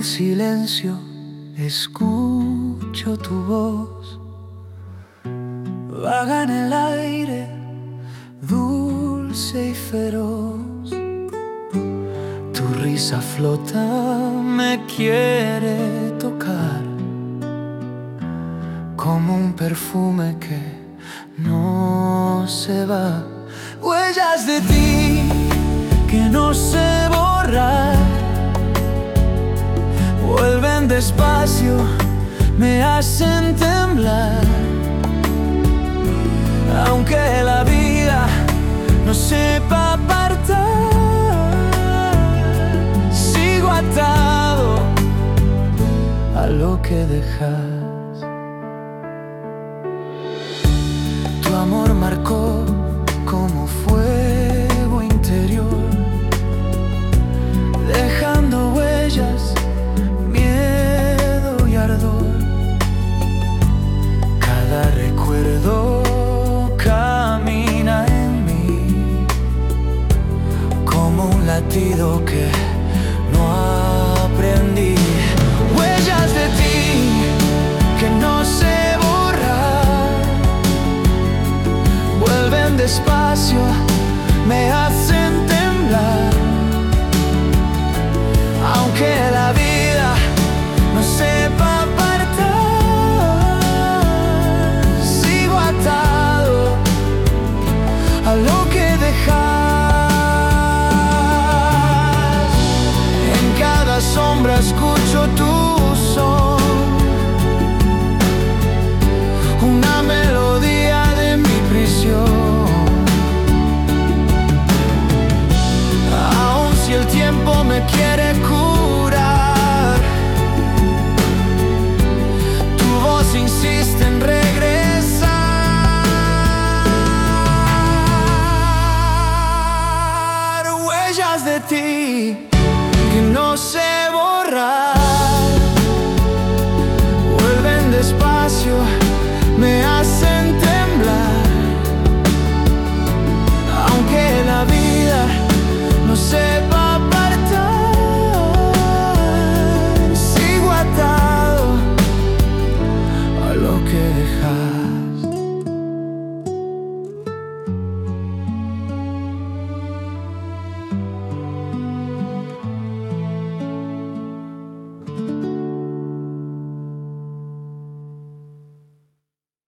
silencio escucho tu voz, vaga en el aire, dulce y feroz. Tu risa flota, me quiere tocar, como un perfume que no se va. Huellas de ti que no sé borrar, vuelven despacio, me hacen temblar. Aunque la vida no sepa apartar, sigo atado a lo que dejas. Tu amor marcó como fuego interior, dejando huellas, miedo y ardor. Cada recuerdo camina en mí, como un latido que no aprendí. Huellas de ti que no sé borrar, vuelven despacio, me hacen temblar. Aunque la vida no sepa apartar, sigo atado a lo que dejas. En cada sombra escucho tu son, una melodía de mi prisión. Aun si el tiempo me quiere curar, tu voz insiste en regresar. Huellas de ti que no sé